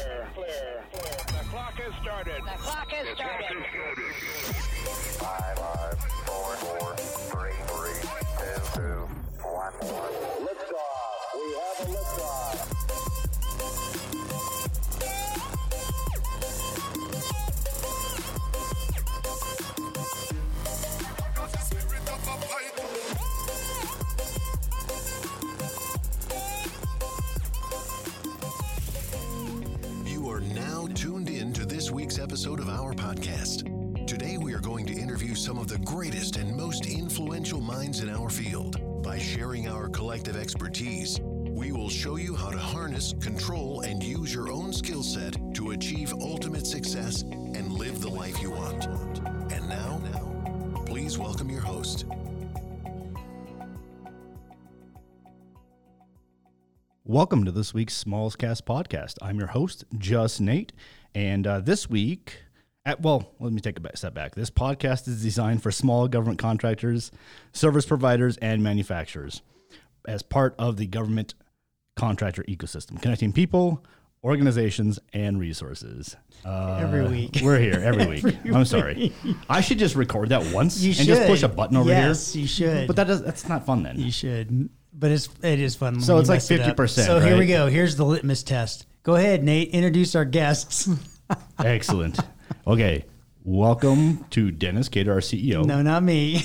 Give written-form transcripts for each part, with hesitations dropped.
The clock has started. The clock has started. 5, 4, 3, 2, 1. Liftoff. We have a liftoff. You are now tuned in to this week's episode of our podcast. Today we are going to interview some of the greatest and most influential minds in our field. By sharing our collective expertise, we will show you how to harness, control, and use your own skill set to achieve ultimate success and live the life you want. And now, please welcome your host. Welcome to this week's Smalls Cast podcast. I'm your host, Just Nate, and this week, let me take a step back. This podcast is designed for small government contractors, service providers, and manufacturers as part of the government contractor ecosystem, connecting people, organizations, and resources. Every week. We're here every week. I'm sorry. I should just record that once You and should. just push a button over here. Yes, you should. But that's not fun then. You should. But it is fun. So when it's you like mess it up. 50%, So here we right? go. Here's the litmus test. Go ahead, Nate. Introduce our guests. Excellent. Okay. Welcome to Dennis Cater, our CEO. No, not me.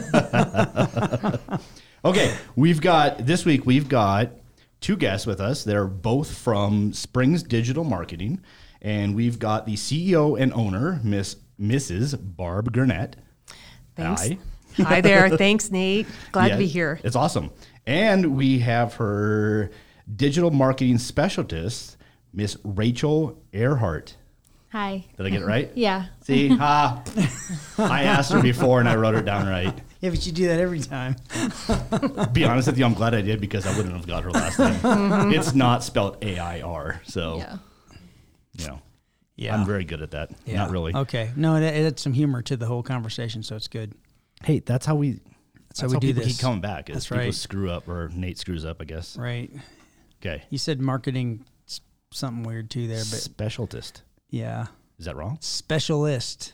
Okay. This week we've got two guests with us. They're both from Springs Digital Marketing. And we've got the CEO and owner, Mrs. Barb Gurnett. Thanks. Hi. Hi there. Thanks, Nate. Glad Yeah, to be here. It's awesome. And we have her digital marketing specialist, Miss Rachel Earhart. Hi. Did I get it right? Yeah. See, I asked her before and I wrote it down right. Yeah, but you do that every time. Be honest with you, I'm glad I did because I wouldn't have got her last name. It's not spelled A-I-R, so Yeah. Yeah. I'm very good at that. Yeah. Not really. Okay. No, it adds some humor to the whole conversation, so it's good. Hey, that's how we how we do people this. keep coming back. Is That's people right. screw up, or Nate screws up, I guess. Right. Okay. You said marketing something weird too there, but Specialist. yeah. Is that wrong? Specialist.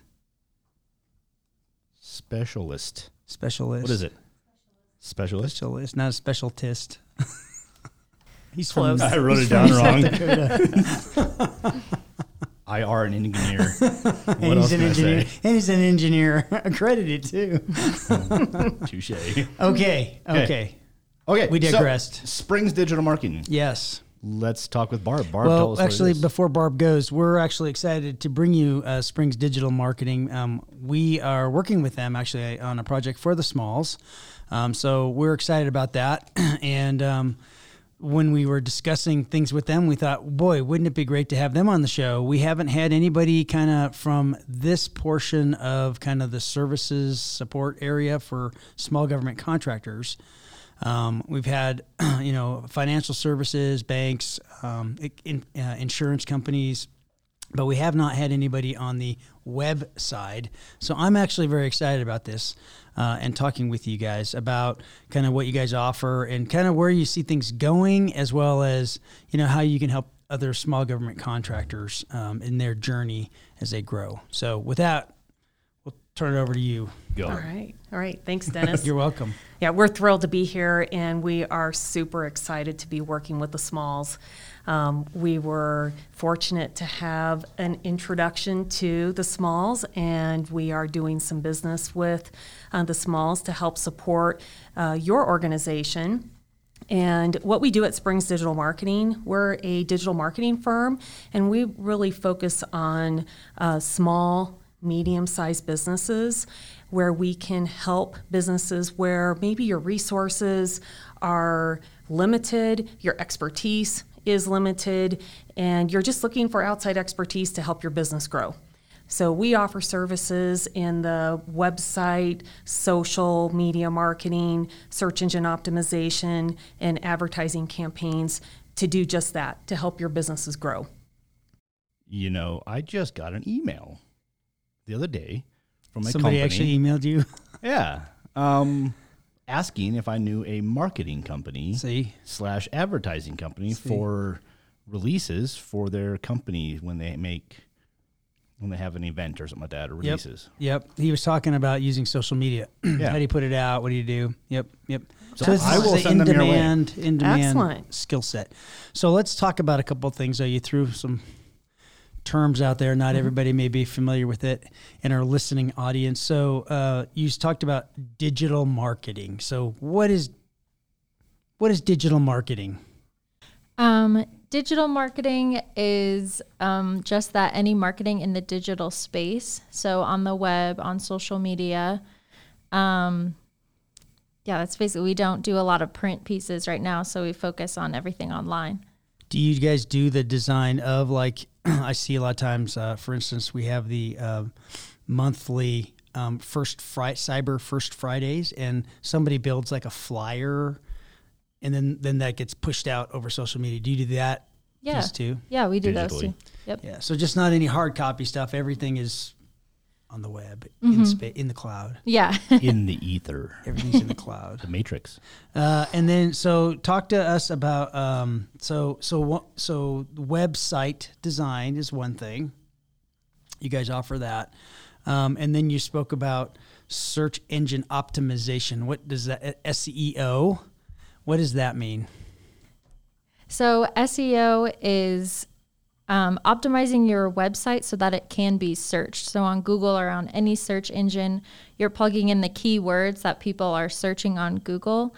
Specialist. Specialist. What is it? Specialist? Specialist, not a specialist. He's Close. I wrote it down wrong. I are an engineer. What And else he's an can I engineer. say? And he's an engineer. Accredited too. Touche. Okay. Okay, We digressed. So, Springs Digital Marketing. Yes. Let's talk with Barb. Barb, tell Well, us what actually, it is. before Barb goes, we're actually excited to bring you Springs Digital Marketing. We are working with them actually on a project for the Smalls. So we're excited about that. And when we were discussing things with them, we thought, boy, wouldn't it be great to have them on the show? We haven't had anybody kind of from this portion of kind of the services support area for small government contractors. We've had, financial services, banks, insurance companies, but we have not had anybody on the web side. So I'm actually very excited about this and talking with you guys about kind of what you guys offer and kind of where you see things going, as well as, how you can help other small government contractors in their journey as they grow. So with that, we'll turn it over to you. Go. All right. Thanks, Dennis. You're welcome. Yeah, we're thrilled to be here, and we are super excited to be working with the Smalls. We were fortunate to have an introduction to the Smalls, and we are doing some business with the Smalls to help support your organization. And what we do at Springs Digital Marketing, we're a digital marketing firm, and we really focus on small, medium-sized businesses where we can help businesses where maybe your resources are limited, your expertise is limited, and you're just looking for outside expertise to help your business grow. So we offer services in the website, social media marketing, search engine optimization, and advertising campaigns to do just that, to help your businesses grow. I just got an email the other day from a Somebody company. actually emailed you? Yeah. Asking if I knew a marketing company See? / advertising company for releases for their company when they have an event or something like that, or releases. Yep. He was talking about using social media. Yeah. How do you put it out? What do you do? Yep. So this I is will the send them your way. in-demand Excellent. skill set. So let's talk about a couple of things. You threw some terms out there. Not everybody may be familiar with it in our listening audience. So you talked about digital marketing. So what is digital marketing? Digital marketing is just that, any marketing in the digital space. So on the web, on social media. That's basically, we don't do a lot of print pieces right now, so we focus on everything online. Do you guys do the design of, like, I see a lot of times, for instance, we have the monthly Cyber First Fridays, and somebody builds like a flyer, and then that gets pushed out over social media. Do you do that piece too? Yeah, we do those Digitally. too. Yep. Yeah, so just not any hard copy stuff. Everything is on the web, in the cloud. Yeah. In the ether, Everything's in the cloud. the matrix. And then, so talk to us about so website design is one thing. You guys offer that, and then you spoke about search engine optimization. What does that SEO? What does that mean? So SEO is optimizing your website so that it can be searched. So on Google or on any search engine, you're plugging in the keywords that people are searching on Google,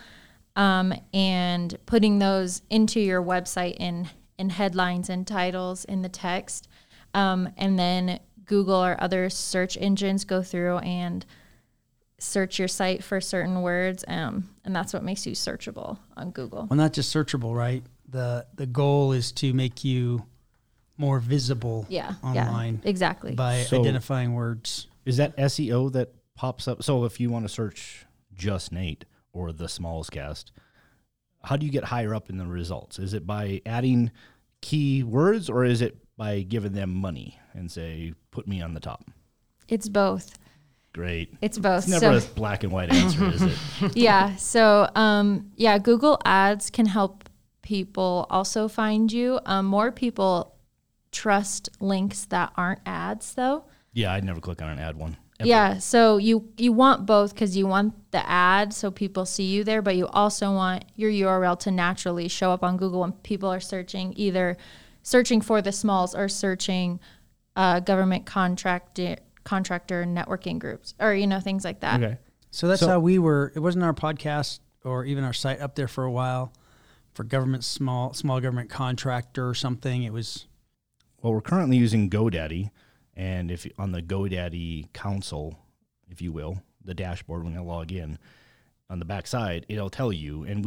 and putting those into your website in headlines and titles in the text. And then Google or other search engines go through and search your site for certain words, and that's what makes you searchable on Google. Well, not just searchable, right? The goal is to make you more visible online. Yeah, exactly. By So- identifying words. Is that SEO that pops up? So if you want to search Just Nate or the Smalls Cast, how do you get higher up in the results? Is it by adding keywords, or is it by giving them money and say, put me on the top? It's both. Great. It's both. It's never a black and white answer, is it? Yeah. So, Google Ads can help people also find you. More people trust links that aren't ads, though. Yeah, I'd never click on an ad one. Ever. Yeah. So you want both, because you want the ad so people see you there, but you also want your URL to naturally show up on Google when people are searching, either searching for the Smalls or searching government contractor networking groups, or things like that. Okay. So that's how we were. It wasn't our podcast or even our site up there for a while for government, small government contractor or something. It was. Well, we're currently using GoDaddy, and if on the GoDaddy console, if you will, the dashboard, when you log in, on the back side, it'll tell you. And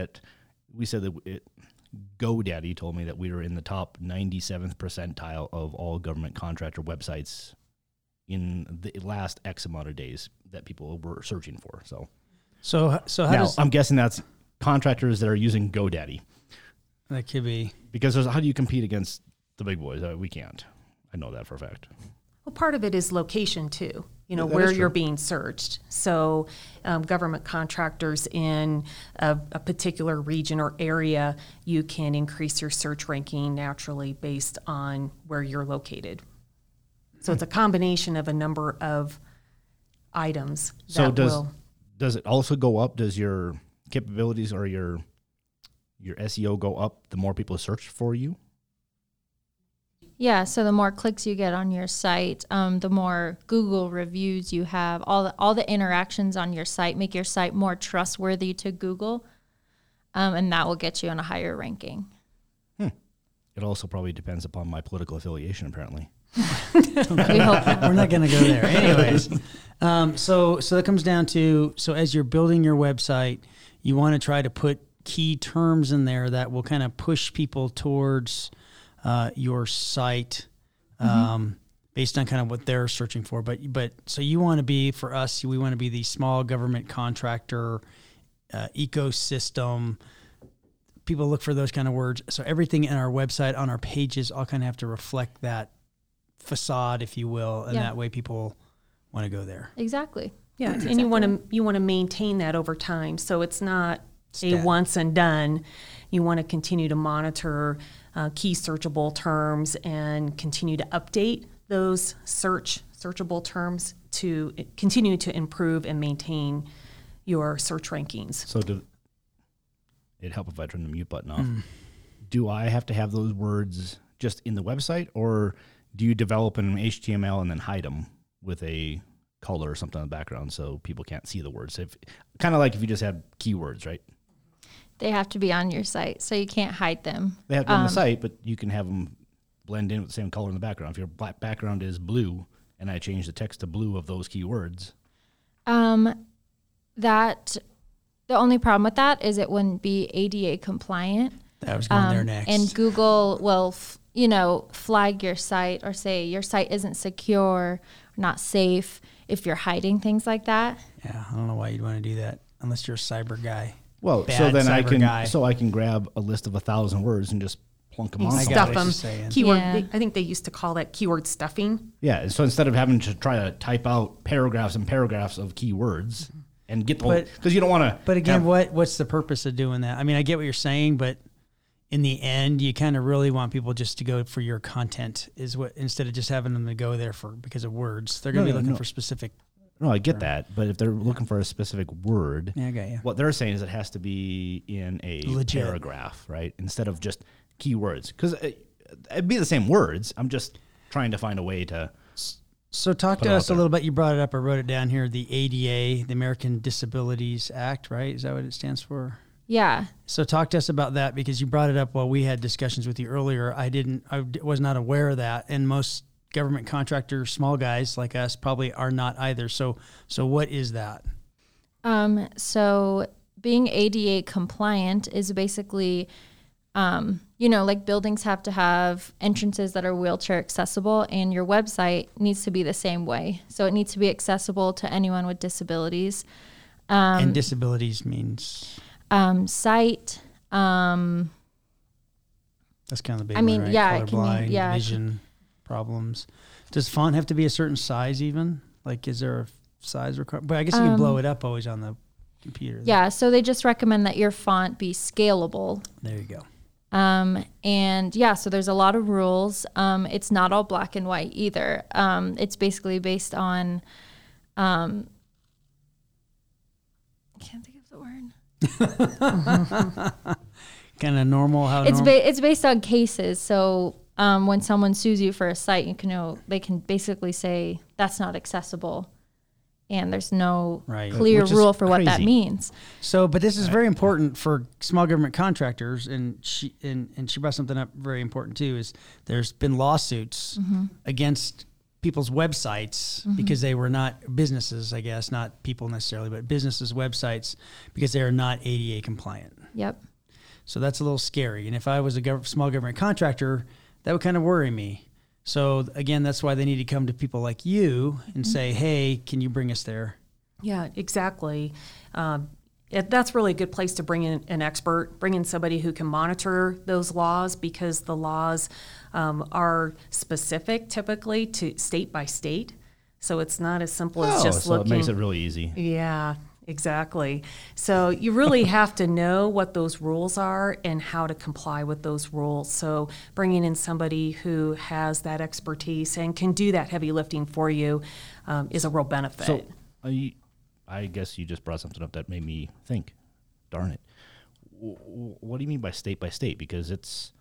we said that GoDaddy told me that we were in the top 97th percentile of all government contractor websites in the last X amount of days that people were searching for. So how now, does I'm guessing that's contractors that are using GoDaddy, that could be? because how do you compete against the big boys? We can't. I know that for a fact. Well, part of it is location too, that where is you're true. being searched. So government contractors in a particular region or area, you can increase your search ranking naturally based on where you're located. So it's a combination of a number of items So that does it also go up? Does your capabilities or your SEO go up the more people search for you? Yeah, so the more clicks you get on your site, the more Google reviews you have, all the interactions on your site make your site more trustworthy to Google, and that will get you on a higher ranking. It also probably depends upon my political affiliation, apparently. We hope not. We're not going to go there. Anyways, so that comes down to, so as you're building your website, you want to try to put key terms in there that will kind of push people towards your site based on kind of what they're searching for. But so you want to be, for us, we want to be the small government contractor ecosystem. People look for those kind of words. So everything in our website, on our pages, all kind of have to reflect that facade, if you will, and that way people want to go there. Exactly. Yeah, and you want to maintain that over time. So it's not once and done. You want to continue to monitor key searchable terms and continue to update those searchable terms to continue to improve and maintain your search rankings. So it'd help if I turn the mute button off. Do I have to have those words just in the website, or do you develop an HTML and then hide them with a color or something in the background so people can't see the words? Kind of like if you just have keywords, right? They have to be on your site, so you can't hide them. They have to be on the site, but you can have them blend in with the same color in the background. If your background is blue and I change the text to blue of those keywords. That the only problem with that is it wouldn't be ADA compliant. I was going there next. And Google will, flag your site or say your site isn't secure, or not safe if you're hiding things like that. Yeah, I don't know why you'd want to do that unless you're a cyber guy. Well, Bad so then cyber I can grab a list of 1,000 words and just plunk them on. I something. got Stuff what them. you're saying. Keyword. Yeah. I think they used to call that keyword stuffing. Yeah, so instead of having to try to type out paragraphs and paragraphs of keywords and get the because you don't want to. But again, what's the purpose of doing that? I mean, I get what you're saying, but in the end, you kind of really want people just to go for your content instead of just having them to go there because of words. They're going to be looking for specific. No, I get that, but if they're looking for a specific word, Yeah, I got you. what they're saying is it has to be in a Legit. paragraph, right? Instead of just keywords, because it'd be the same words. I'm just trying to find a way to. So talk Put to it us out a little bit. You brought it up. I wrote it down here. The ADA, the American Disabilities Act, right? Is that what it stands for? Yeah. So talk to us about that, because you brought it up while we had discussions with you earlier. I was not aware of that, and most government contractors, small guys like us, probably are not either. So what is that? So being ADA compliant is basically, like buildings have to have entrances that are wheelchair accessible, and your website needs to be the same way. So it needs to be accessible to anyone with disabilities. And disabilities means? Sight. That's kind of the big one, right? Yeah, it can Colorblind, mean, yeah. vision problems. Does font have to be a certain size even? Like, is there a size requirement? But I guess you can blow it up always on the computer. Yeah, so they just recommend that your font be scalable. There you go. And yeah, so there's a lot of rules. It's not all black and white either. It's basically based on, I can't think of the word. Kind of normal. It's based on cases. So when someone sues you for a site, they can basically say that's not accessible, and there's no clear Which is rule for what that crazy. means. So, but this is very important for small government contractors, and she brought something up very important too. Is there's been lawsuits against people's websites because they were not businesses, I guess, not people necessarily, but businesses' websites because they are not ADA compliant. Yep. So that's a little scary. And if I was a small government contractor, that would kind of worry me. So again, that's why they need to come to people like you and say, hey, can you bring us there? Yeah, exactly. That's really a good place to bring in an expert, bring in somebody who can monitor those laws, because the laws are specific typically to state by state. So it's not as simple as just so looking. it makes it really easy. Yeah, exactly. So you really have to know what those rules are and how to comply with those rules. So bringing in somebody who has that expertise and can do that heavy lifting for you is a real benefit. So I guess you just brought something up that made me think. Darn it. What do you mean by state? Because it's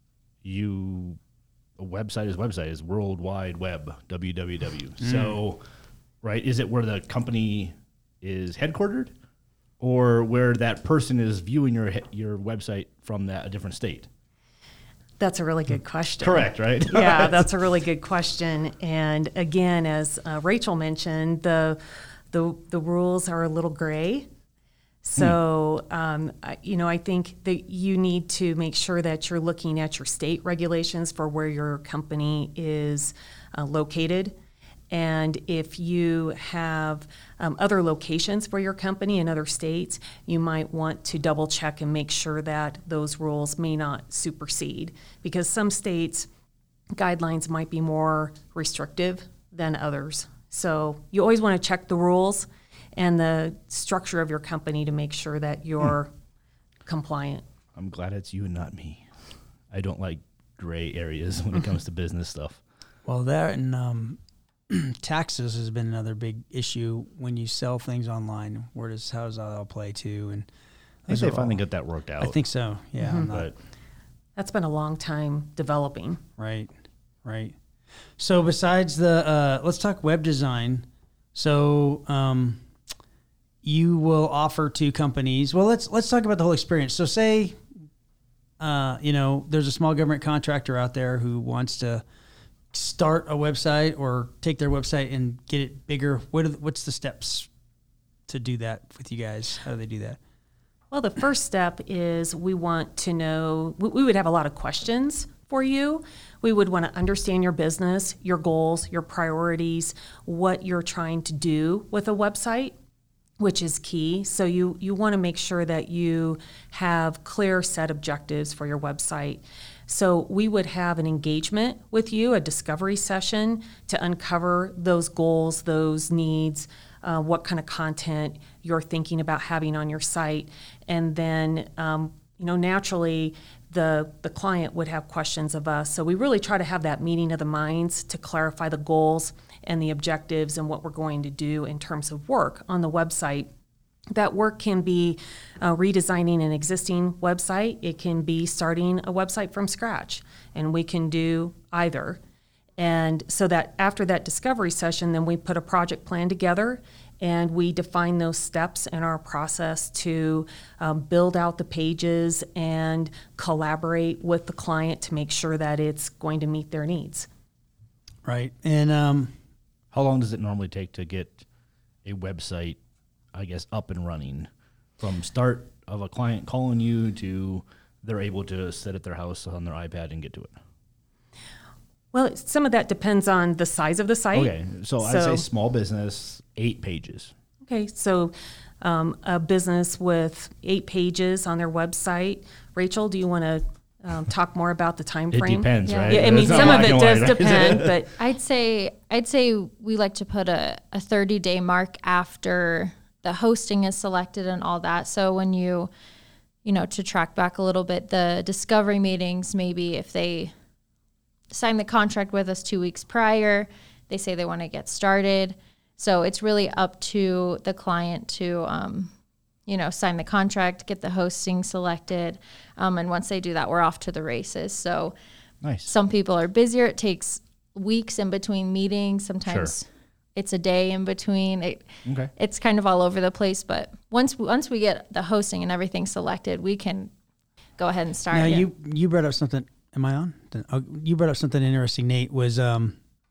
a website is World Wide Web, www. So, right, is it where the company is headquartered, or where that person is viewing your website from a different state? That's a really good question. Correct, right? Yeah, that's a really good question. And again, as Rachel mentioned, the rules are a little gray. So, I think that you need to make sure that you're looking at your state regulations for where your company is located. And if you have other locations for your company in other states, you might want to double check and make sure that those rules may not supersede, because some states' guidelines might be more restrictive than others. So you always want to check the rules and the structure of your company to make sure that you're compliant. I'm glad it's you and not me. I don't like gray areas when it comes to business stuff. Well, that and taxes has been another big issue when you sell things online. How does that all play too? And I think they finally got that worked out. I think so. Yeah, I'm not- But That's been a long time developing. right. So besides let's talk web design. So you will offer to companies. Well, let's talk about the whole experience. So say, there's a small government contractor out there who wants to start a website or take their website and get it bigger. What's the steps to do that with you guys? How do they do that? Well, the first step is we want to know, we would have a lot of questions for you. We would want to understand your business, your goals, your priorities, what you're trying to do with a website, which is key. So you want to make sure that you have clear set objectives for your website. So we would have an engagement with you, a discovery session to uncover those goals, those needs, what kind of content you're thinking about having on your site. And then, naturally, the client would have questions of us. So we really try to have that meeting of the minds to clarify the goals and the objectives and what we're going to do in terms of work on the website. That work can be redesigning an existing website. It can be starting a website from scratch, and we can do either. And so that after that discovery session, then we put a project plan together and we define those steps in our process to build out the pages and collaborate with the client to make sure that it's going to meet their needs. Right. And how long does it normally take to get a website, I guess, up and running from start of a client calling you to they're able to sit at their house on their iPad and get to it? Well, some of that depends on the size of the site. Okay, so I'd say small business, 8 pages. Okay, so a business with 8 pages on their website. Rachel, do you want to talk more about the time It frame? depends, Yeah. right? Yeah, I mean, It's not some of black it and does white, right? depend, but I'd say we like to put a 30-day mark after the hosting is selected and all that. So when to track back a little bit, the discovery meetings, maybe if they sign the contract with us 2 weeks prior, they say they want to get started. So it's really up to the client to, sign the contract, get the hosting selected. And once they do that, we're off to the races. So Nice. some people are busier. It takes weeks in between meetings. Sometimes it's a day in between. Okay. It's kind of all over the place. But once we get the hosting and everything selected, we can go ahead and start. now it. you brought up something. Am I on? You brought up something interesting, Nate, was a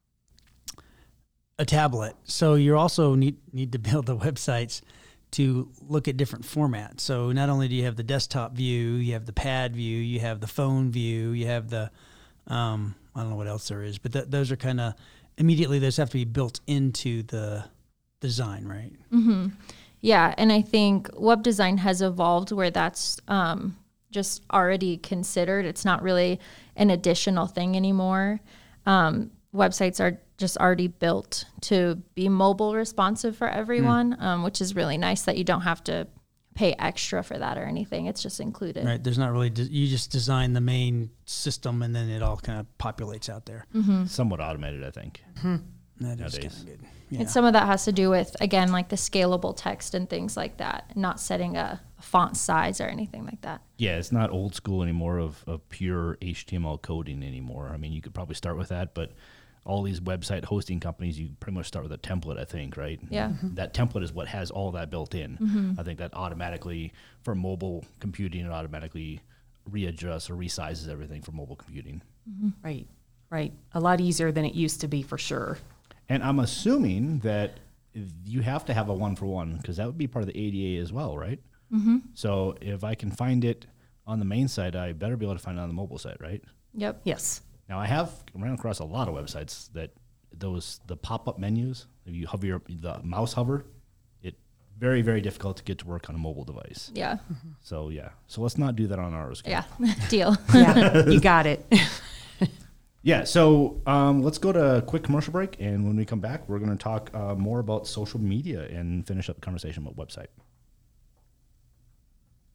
tablet. So you also need to build the websites to look at different formats. So not only do you have the desktop view, you have the pad view, you have the phone view, you have the, I don't know what else there is, but those are kind of, immediately those have to be built into the design, right? Mm-hmm. Yeah, and I think web design has evolved where that's just already considered. It's not really an additional thing anymore. Websites are just already built to be mobile responsive for everyone, which is really nice that you don't have to pay extra for that or anything. It's just included. Right. There's not really, you just design the main system and then it all kind of populates out there. Somewhat automated, I think. That is kind Nowadays. of good. Yeah. And some of that has to do with, again, like the scalable text and things like that, not setting a font size or anything like that. Yeah, it's not old school anymore of pure HTML coding anymore. I mean, you could probably start with that, but all these website hosting companies, you pretty much start with a template, I think, right? Yeah. That template is what has all that built in. I think that automatically, for mobile computing, it automatically readjusts or resizes everything for mobile computing. right. A lot easier than it used to be for sure. And I'm assuming that you have to have a one-for-one because that would be part of the ADA as well, right? So if I can find it on the main site, I better be able to find it on the mobile site, right? Yep. Yes. Now, I have ran across a lot of websites that the pop-up menus, if you hover the mouse hover, it very, very difficult to get to work on a mobile device. Yeah. So, yeah. So let's not do that on ours. okay? Yeah. Deal. Yeah, you got it. Yeah, so let's go to a quick commercial break, and when we come back, we're going to talk more about social media and finish up the conversation about website.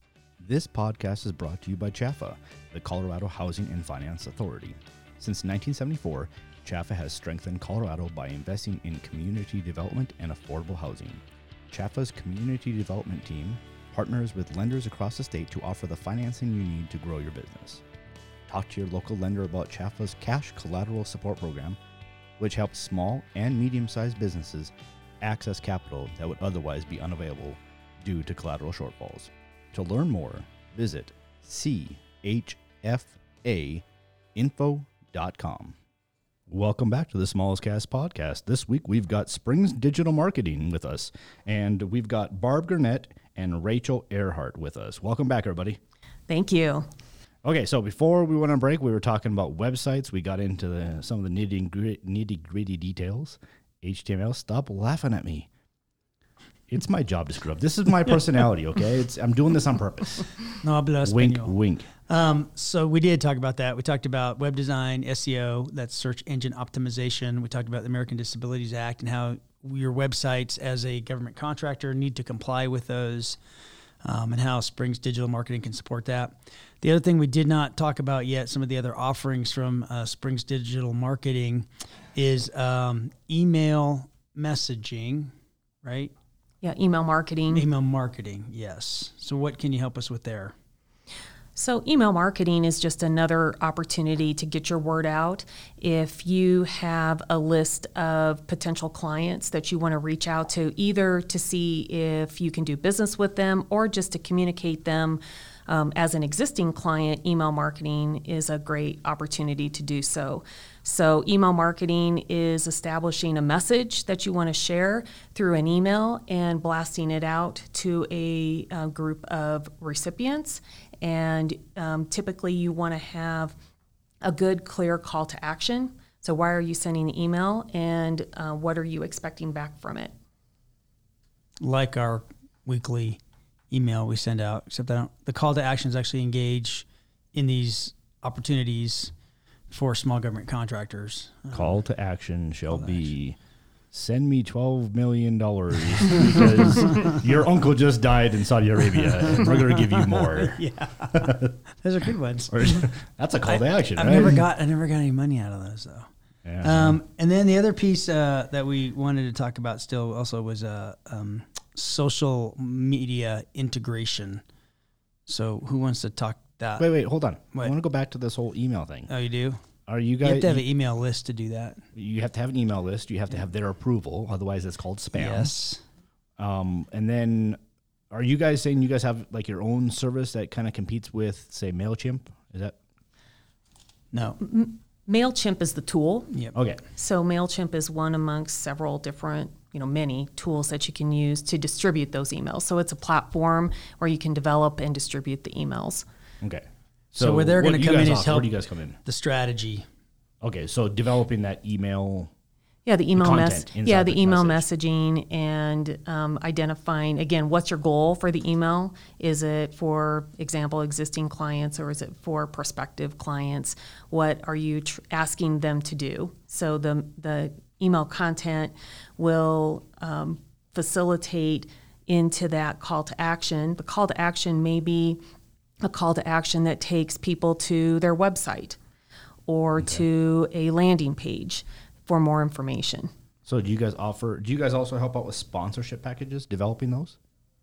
This podcast is brought to you by CHFA, the Colorado Housing and Finance Authority. Since 1974, CHFA has strengthened Colorado by investing in community development and affordable housing. CHFA's community development team partners with lenders across the state to offer the financing you need to grow your business. Talk to your local lender about CHFA's Cash Collateral Support Program, which helps small and medium-sized businesses access capital that would otherwise be unavailable due to collateral shortfalls. To learn more, visit chfainfo.com. Welcome back to the Smallest Cast podcast. This week we've got Springs Digital Marketing with us, and we've got Barb Gurnett and Rachel Earhart with us. Welcome back, everybody. Thank you. Okay, so before we went on break, we were talking about websites. We got into some of the nitty-gritty details. HTML, stop laughing at me. It's my job to screw up. This is my personality, okay? I'm doing this on purpose. No hablo Wink, español. wink. So we did talk about that. We talked about web design, SEO, that's search engine optimization. We talked about the American Disabilities Act and how your websites as a government contractor need to comply with those, and how Springs Digital Marketing can support that. The other thing we did not talk about yet, some of the other offerings from Springs Digital Marketing, is email messaging, right? Yeah, email marketing. Email marketing, yes. So what can you help us with there? So email marketing is just another opportunity to get your word out. If you have a list of potential clients that you want to reach out to, either to see if you can do business with them or just to communicate them as an existing client, email marketing is a great opportunity to do so. So email marketing is establishing a message that you want to share through an email and blasting it out to a group of recipients. And typically you want to have a good, clear call to action. So why are you sending the email, and what are you expecting back from it? Like our weekly email we send out, except the call to action is actually engage in these opportunities for small government contractors. Call to action shall be, send me $12 million because your uncle just died in Saudi Arabia and we're going to give you more. Yeah, those are good ones. That's a call to action, I right? never got any money out of those though. Yeah. And then the other piece that we wanted to talk about still also was social media integration. So who wants to talk that? Wait, hold on. What? I want to go back to this whole email thing. Oh, you do? Are you You guys? have to have an email list to do that. You have to have an email list. You have to have their approval. Otherwise, it's called spam. Yes. And then, are you guys saying you guys have like your own service that kind of competes with, say, MailChimp? Is that No. MailChimp is the tool. Yep. okay? So MailChimp is one amongst several different, many tools that you can use to distribute those emails. So it's a platform where you can develop and distribute the emails. Okay. So where they're what going do to you come in guys is offer? help Where do you guys come in? the strategy. Okay, so developing that email. Yeah, the email content inside the the email message. messaging and identifying, again, what's your goal for the email? Is it, for example, existing clients, or is it for prospective clients? What are you asking them to do? So the email content will facilitate into that call to action. The call to action may be a call to action that takes people to their website or to a landing page for more information. So do you guys also help out with sponsorship packages, developing those?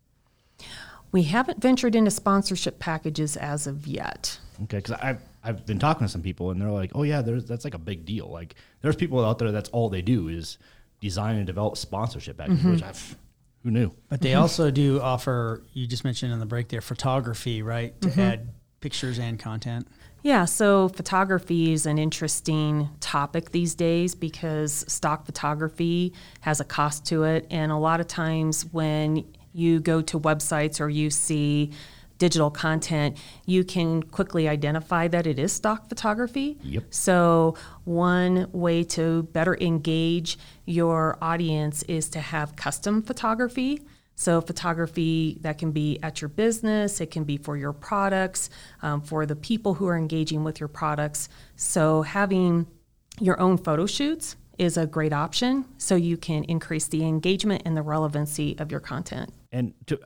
We haven't ventured into sponsorship packages as of yet. Okay, because I've been talking to some people and they're like, oh yeah, that's like a big deal. Like there's people out there that's all they do is design and develop sponsorship packages, which who knew? But they also do offer, you just mentioned on the break there, photography, right? To add pictures and content. Yeah, so photography is an interesting topic these days because stock photography has a cost to it. And a lot of times when you go to websites or you see digital content, you can quickly identify that it is stock photography. Yep. So one way to better engage your audience is to have custom photography. So photography that can be at your business, it can be for your products, for the people who are engaging with your products. So having your own photo shoots is a great option so you can increase the engagement and the relevancy of your content. And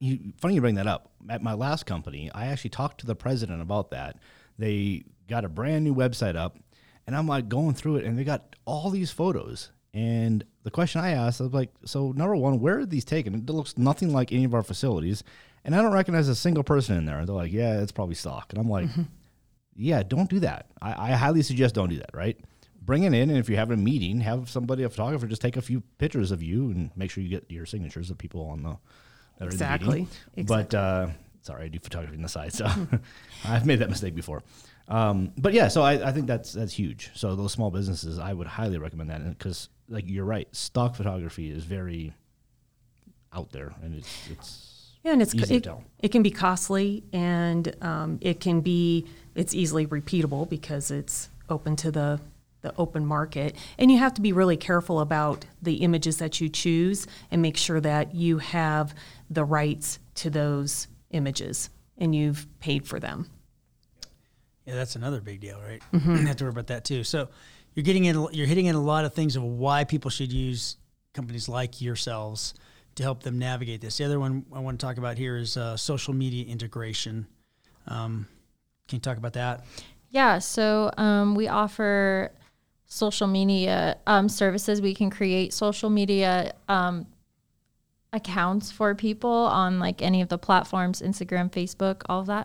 funny you bring that up. At my last company, I actually talked to the president about that. They got a brand new website up, and I'm like going through it, and they got all these photos. And the question I asked, I was like, so number one, where are these taken? It looks nothing like any of our facilities, and I don't recognize a single person in there. And they're like, yeah, it's probably stock. And I'm like, yeah, don't do that. I highly suggest don't do that, right? Bring it in, and if you have a meeting, have somebody, a photographer, just take a few pictures of you and make sure you get your signatures of people on the that are Exactly. in the meeting. But sorry, I do photography on the side, so I've made that mistake before. But yeah, so I think that's huge. So those small businesses, I would highly recommend that, because like you're right, stock photography is very out there, and it's Yeah, and easy to tell. it can be costly, and it's easily repeatable because it's open to the open market. And you have to be really careful about the images that you choose and make sure that you have the rights to those images and you've paid for them. Yeah, that's another big deal, right? You have to worry about that too. So you're hitting in a lot of things of why people should use companies like yourselves to help them navigate this. The other one I want to talk about here is social media integration. Can you talk about that? Yeah, so we offer social media services. We can create social media accounts for people on like any of the platforms, Instagram, Facebook, all of that.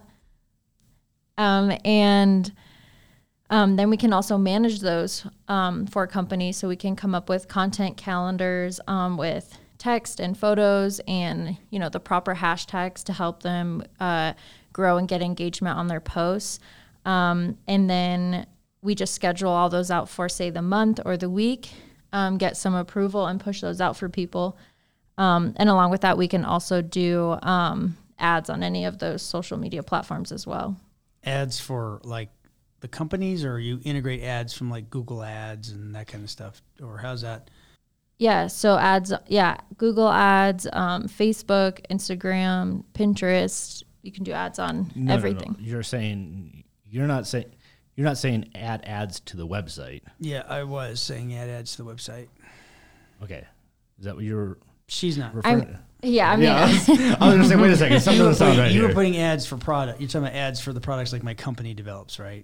And then we can also manage those for companies. So we can come up with content calendars with text and photos and, the proper hashtags to help them grow and get engagement on their posts. And then we just schedule all those out for, say, the month or the week, get some approval and push those out for people. And along with that, we can also do ads on any of those social media platforms as well. Ads for like the companies, or you integrate ads from like Google Ads and that kind of stuff? Or how's that? Yeah, so ads, Google Ads, Facebook, Instagram, Pinterest. You can do ads on everything. No. You're not saying add ads to the website. Yeah, I was saying add ads to the website. Okay, is that what you're? She's not. I mean, I was going to say, wait a second, something doesn't sound right You here. were putting ads for product. You're talking about ads for the products like my company develops, right?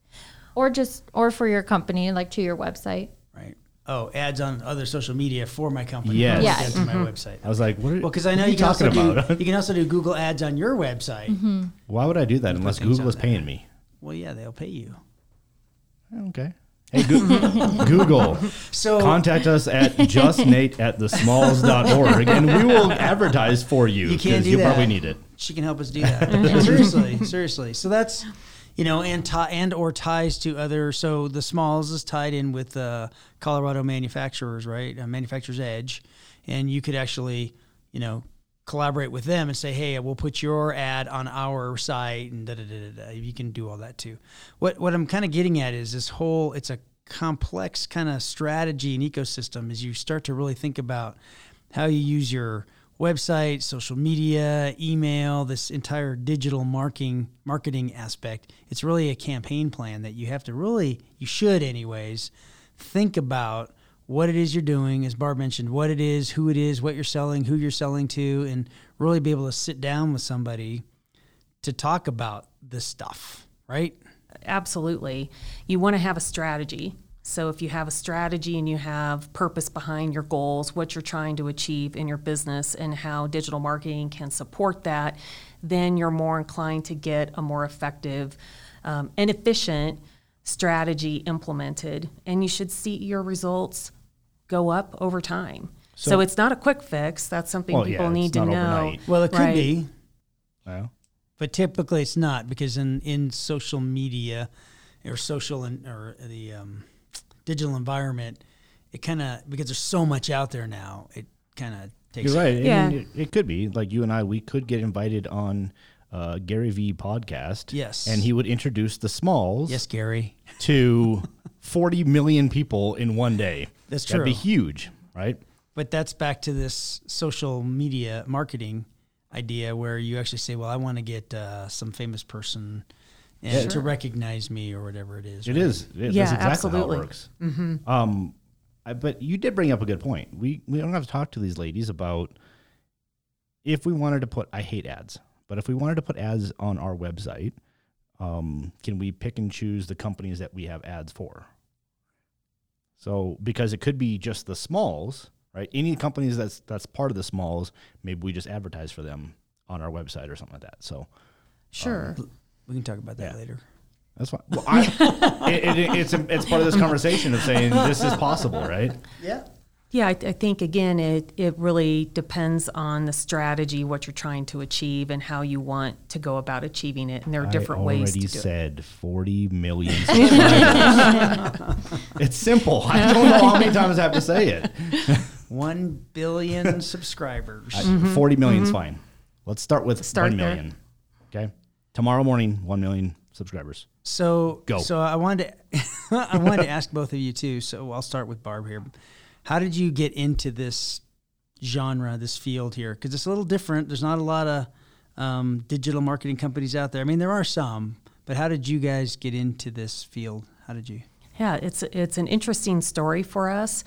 or for your company, like to your website. Right. Oh, ads on other social media for my company. Yes. Yes. Ads to my website. I was like, what are, Well, because I know what are you can talking also about? you can also do Google Ads on your website. Why would I do that unless things Google on is there. paying me? Well, yeah, they'll pay you. Okay. Hey, Google, So contact us at justnate@thesmalls.org, and we will advertise for you You can't because do you that. probably need it. she can help us do that. Seriously. So that's, and or ties to other. So the Smalls is tied in with Colorado manufacturers, right? Manufacturer's Edge, and you could actually, collaborate with them and say, hey, we'll put your ad on our site, and You can do all that too. What I'm kind of getting at is this whole, it's a complex kind of strategy and ecosystem as you start to really think about how you use your website, social media, email, this entire digital marketing aspect. It's really a campaign plan that you have to really, you should anyways, think about what it is you're doing, as Barb mentioned, what it is, who it is, what you're selling, who you're selling to, and really be able to sit down with somebody to talk about this stuff, right? Absolutely. You want to have a strategy. So if you have a strategy and you have purpose behind your goals, what you're trying to achieve in your business and how digital marketing can support that, then you're more inclined to get a more effective and efficient strategy implemented. And you should see your results go up over time. So it's not a quick fix. That's something people need to know. Overnight. Well, it could Right. be, Well, but typically it's not, because in social media or the digital environment, it kind of, because there's so much out there now, it kind of takes. you're right. Yeah. I mean, it could be like you and I. We could get invited on Gary V podcast. Yes. and he would introduce the Smalls. Yes, Gary. To 40 million people in one day. That's That'd be true. huge, right? But that's back to this social media marketing idea where you actually say, well, I want to get some famous person to recognize me or whatever it is. It right? is. That's Yeah, exactly absolutely. how it works. Mm-hmm. But you did bring up a good point. We don't have to talk to these ladies about if we wanted to put, I hate ads, but if we wanted to put ads on our website, can we pick and choose the companies that we have ads for? So, because it could be just the smalls, right? Any companies that's part of the smalls, maybe we just advertise for them on our website or something like that. So, Sure. We can talk about that later. that's fine. Well, it's part of this conversation of saying this is possible, right? Yeah. Yeah, I think, again, it really depends on the strategy, what you're trying to achieve, and how you want to go about achieving it. And there are different ways to do I it. already said 40 million subscribers. It's simple. I don't know how many times I have to say it. 1 billion subscribers. 40 million is fine. Let's start with Start 1 there. million. Okay. Tomorrow morning, 1 million subscribers. So Go. So I wanted to ask both of you too. So I'll start with Barb here. How did you get into this genre, this field here? Because it's a little different. There's not a lot of digital marketing companies out there. I mean, there are some, but how did you guys get into this field? How did you? Yeah, it's an interesting story for us.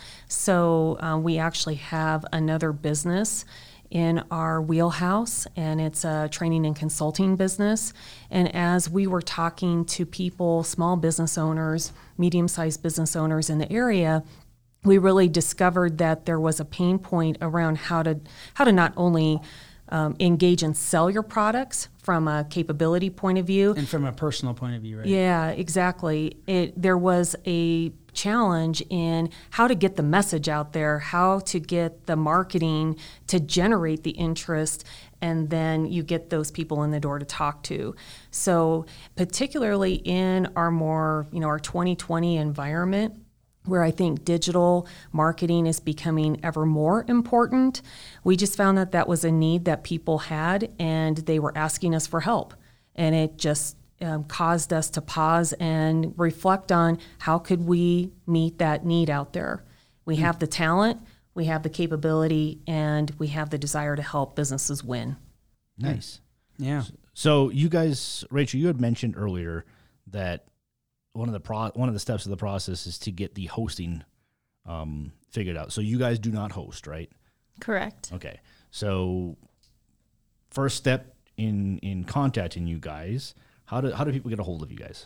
So we actually have another business in our wheelhouse, and it's a training and consulting business. And as we were talking to people, small business owners, medium-sized business owners in the area, we really discovered that there was a pain point around how to not only engage and sell your products from a capability point of view. And from a personal point of view, right? Yeah, exactly. There was a challenge in how to get the message out there, how to get the marketing to generate the interest, and then you get those people in the door to talk to. So particularly in our more, our 2020 environment, where I think digital marketing is becoming ever more important, we just found that was a need that people had, and they were asking us for help. And it just caused us to pause and reflect on how could we meet that need out there. We have the talent, we have the capability, and we have the desire to help businesses win. Nice. Yeah. So you guys, Rachel, you had mentioned earlier that one of the steps of the process is to get the hosting figured out. So you guys do not host, right? Correct. Okay. So first step in contacting you guys, how do people get a hold of you guys?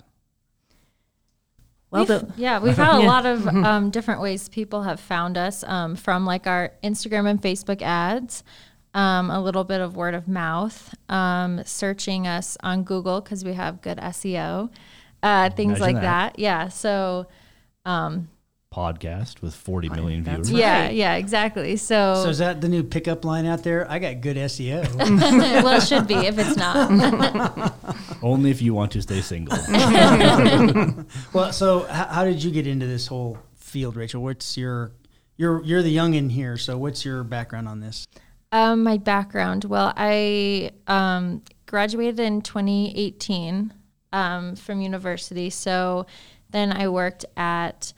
Well, We've had a lot of different ways people have found us, from like our Instagram and Facebook ads, a little bit of word of mouth, searching us on Google because we have good SEO, things Imagine like that. that. Yeah. So, Podcast with 40 million That's viewers. right. yeah, exactly. So So, is that the new pickup line out there? I got good SEO. well, it should be if it's not. Only if you want to stay single. Well, so how did you get into this whole field, Rachel? What's you're the youngin' here, so what's your background on this? My background. Well, I graduated in 2018 from university. So then I worked at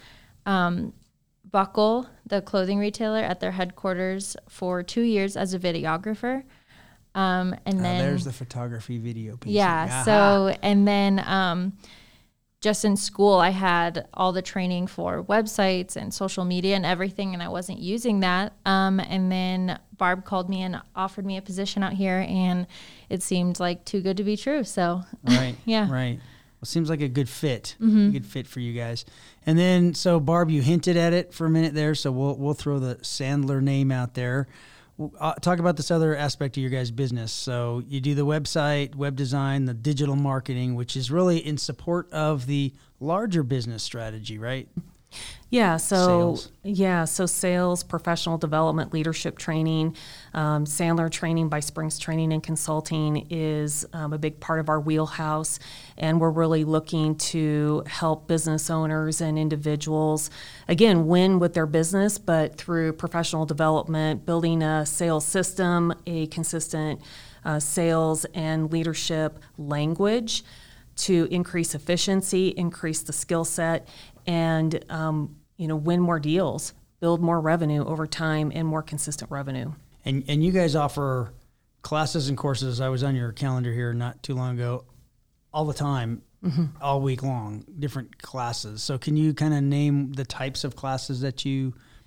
Buckle, the clothing retailer, at their headquarters for 2 years as a videographer. And then There's the photography video piece. yeah. Aha. So, and then just in school, I had all the training for websites and social media and everything, and I wasn't using that. And then Barb called me and offered me a position out here, and it seemed like too good to be true. So, Right. Yeah. Right. Well, seems like a good fit. A good fit for you guys. And then, so Barb, you hinted at it for a minute there, so we'll throw the Sandler name out there. Talk about this other aspect of your guys' business. So you do the website, web design, the digital marketing, which is really in support of the larger business strategy, right? Yeah, so Sales. sales, professional development, leadership training, Sandler training by Springs Training and Consulting is a big part of our wheelhouse, and we're really looking to help business owners and individuals, again, win with their business, but through professional development, building a sales system, a consistent sales and leadership language to increase efficiency, increase the skill set, and win more deals, build more revenue over time, and more consistent revenue. And you guys offer classes and courses. I was on your calendar here not too long ago, all the time, all week long, different classes. So can you kind of name the types of classes that you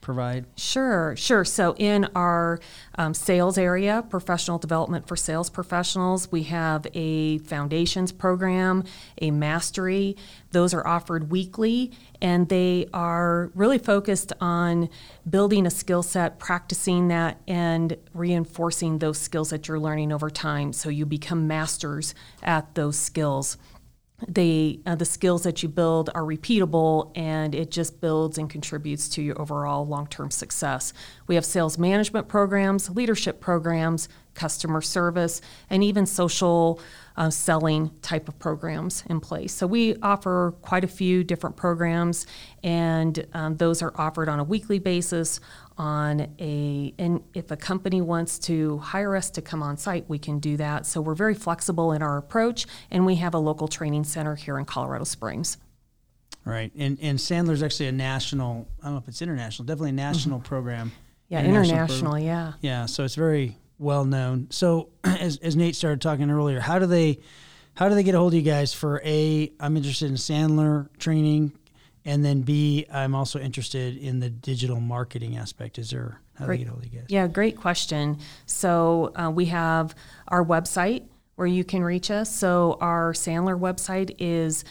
provide? Sure. So in our sales area, professional development for sales professionals, we have a foundations program, a mastery. Those are offered weekly, and they are really focused on building a skill set, practicing that, and reinforcing those skills that you're learning over time so you become masters at those skills. The skills that you build are repeatable, and it just builds and contributes to your overall long-term success. We have sales management programs, leadership programs, customer service, and even social selling type of programs in place. So we offer quite a few different programs, and those are offered on a weekly basis. And if a company wants to hire us to come on site, we can do that. So we're very flexible in our approach, and we have a local training center here in Colorado Springs. Right. And Sandler's actually a national, I don't know if it's international, definitely a national program. Yeah, international, yeah. Yeah, so it's very well known. So as Nate started talking earlier, how do they get a hold of you guys for I'm interested in Sandler training, and then B, I'm also interested in the digital marketing aspect. How do they get a hold of you guys? Yeah, great question. So we have our website where you can reach us. So our Sandler website is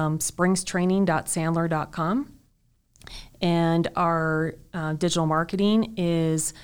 springstraining.sandler.com. And our digital marketing is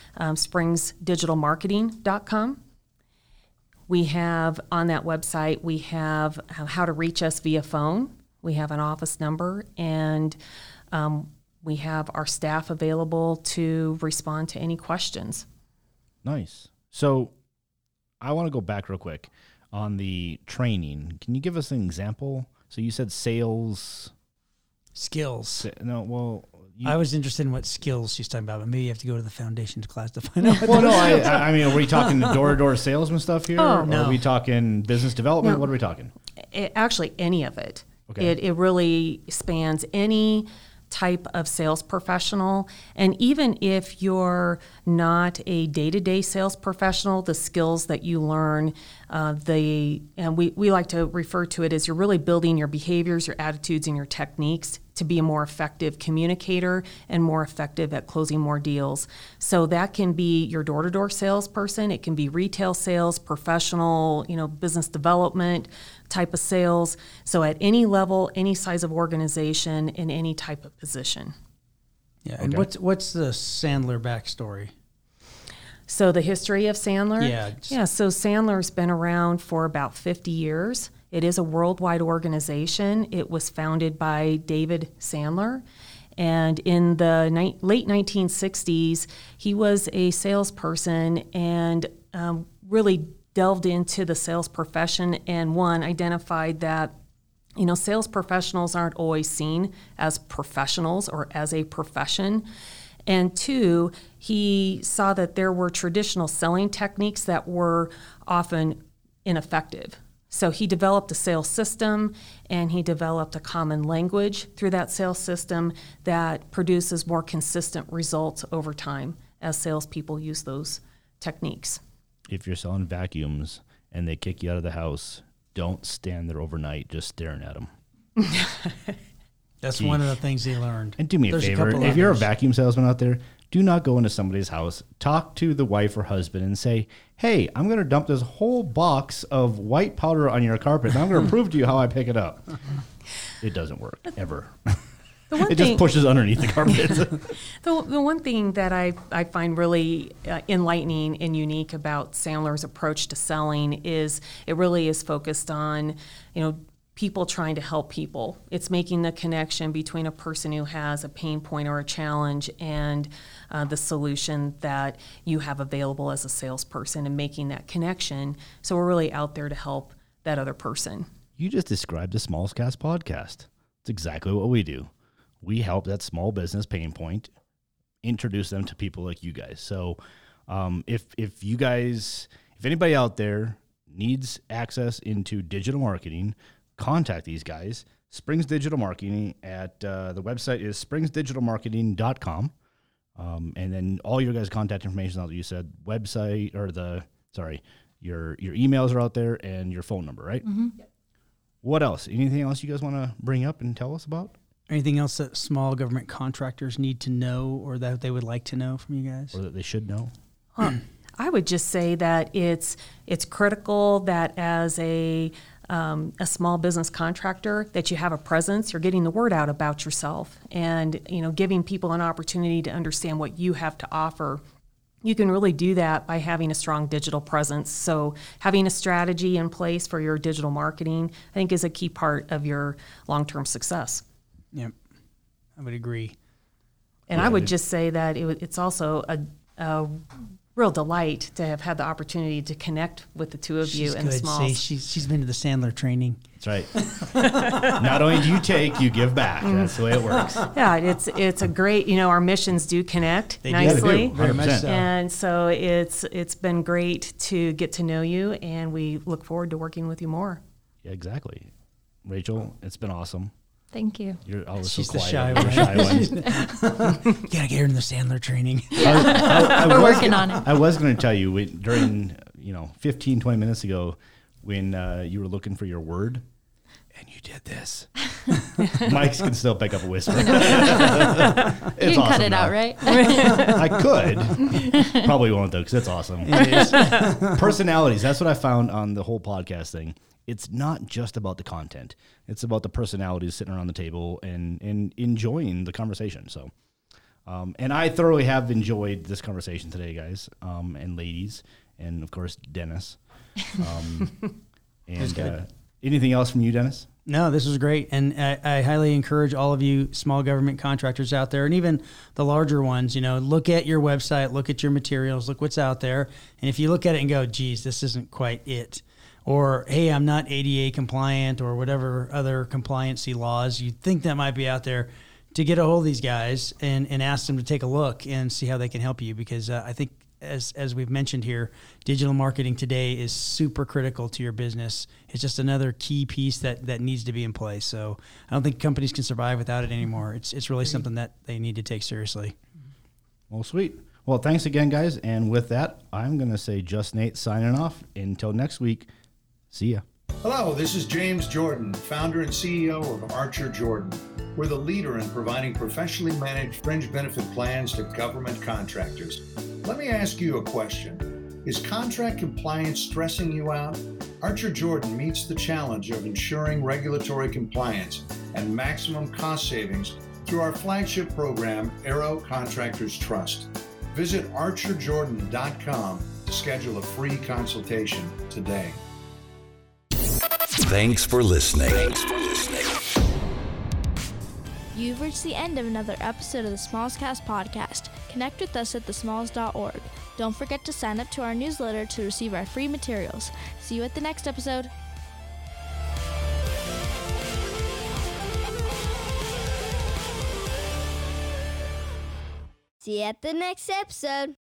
springsdigitalmarketing.com. We have on that website, we have how to reach us via phone. We have an office number, and we have our staff available to respond to any questions. Nice. So I want to go back real quick on the training. Can you give us an example? So you said sales skills. No, well, I was interested in what skills she's talking about, but maybe you have to go to the foundations class to find out. Well, no, I mean, are we talking door-to-door salesman stuff here? Oh, or no. Are we talking business development? No. What are we talking? Actually, any of it. Okay. It really spans any type of sales professional. And even if you're not a day-to-day sales professional, the skills that you learn, and we like to refer to it as you're really building your behaviors, your attitudes, and your techniques to be a more effective communicator and more effective at closing more deals. So that can be your door-to-door salesperson. It can be retail sales, professional, business development type of sales. So at any level, any size of organization, in any type of position. Yeah. And what's the Sandler backstory? So the history of Sandler? Yeah. So Sandler's been around for about 50 years. It is a worldwide organization. It was founded by David Sandler. And in the late 1960s, he was a salesperson and really delved into the sales profession, and identified that sales professionals aren't always seen as professionals or as a profession. And two, he saw that there were traditional selling techniques that were often ineffective. So he developed a sales system, and he developed a common language through that sales system that produces more consistent results over time as salespeople use those techniques. If you're selling vacuums and they kick you out of the house, don't stand there overnight just staring at them. That's one of the things he learned. And do me a favor, if you're a vacuum salesman out there, do not go into somebody's house, talk to the wife or husband and say, hey, I'm going to dump this whole box of white powder on your carpet, and I'm going to prove to you how I pick it up. It doesn't work, ever. It just pushes underneath the carpet. The one thing that I find really enlightening and unique about Sandler's approach to selling is it really is focused on, people trying to help people. It's making the connection between a person who has a pain point or a challenge and the solution that you have available as a salesperson, and making that connection. So we're really out there to help that other person. You just described the Smalls Cast podcast. It's exactly what we do. We help that small business pain point, introduce them to people like you guys. So if anybody out there needs access into digital marketing, contact these guys. Springs Digital Marketing at the website is springsdigitalmarketing.com. And then all your guys' contact information, like you said, website or your emails are out there and your phone number, right? Mm-hmm. What else? Anything else you guys want to bring up and tell us about? Anything else that small government contractors need to know or that they would like to know from you guys? Or that they should know? I would just say that it's critical that as a small business contractor that you have a presence. You're getting the word out about yourself, and giving people an opportunity to understand what you have to offer. You can really do that by having a strong digital presence. So having a strategy in place for your digital marketing, I think, is a key part of your long-term success. Yep, I would agree. And I would just say that it's also a real delight to have had the opportunity to connect with the two of you in the Smalls. See, she's been to the Sandler training. That's right. Not only do you take, you give back. That's the way it works. Yeah, it's a great, our missions do connect They nicely. do, very much 100%. so. And so it's been great to get to know you, and we look forward to working with you more. Yeah, exactly. Rachel, it's been awesome. Thank you. You're always She's so the quiet. shy You're one. the shy one. You gotta get her in the Sandler training. We're working on it. I was going to tell you during 15, 20 minutes ago when you were looking for your word and you did this. Mics can still pick up a whisper. You can cut it out, right? I could. Probably won't though, because it's awesome. Personalities. That's what I found on the whole podcast thing. It's not just about the content. It's about the personalities sitting around the table and enjoying the conversation. So, and I thoroughly have enjoyed this conversation today, guys, and ladies, and of course, Dennis. And anything else from you, Dennis? No, this was great. And I highly encourage all of you small government contractors out there, and even the larger ones, look at your website, look at your materials, look what's out there. And if you look at it and go, geez, this isn't quite it, or, hey, I'm not ADA compliant, or whatever other compliancy laws you think that might be out there, to get a hold of these guys and ask them to take a look and see how they can help you. Because I think, as we've mentioned here, digital marketing today is super critical to your business. It's just another key piece that needs to be in place. So I don't think companies can survive without it anymore. It's really something that they need to take seriously. Well, sweet. Well, thanks again, guys. And with that, I'm going to say Just Nate signing off. Until next week, see ya. Hello, this is James Jordan, founder and CEO of Archer Jordan. We're the leader in providing professionally managed fringe benefit plans to government contractors. Let me ask you a question. Is contract compliance stressing you out? Archer Jordan meets the challenge of ensuring regulatory compliance and maximum cost savings through our flagship program, Aero Contractors Trust. Visit archerjordan.com to schedule a free consultation today. Thanks for listening. You've reached the end of another episode of the Smallscast podcast. Connect with us at thesmalls.org. Don't forget to sign up to our newsletter to receive our free materials. See you at the next episode. See you at the next episode.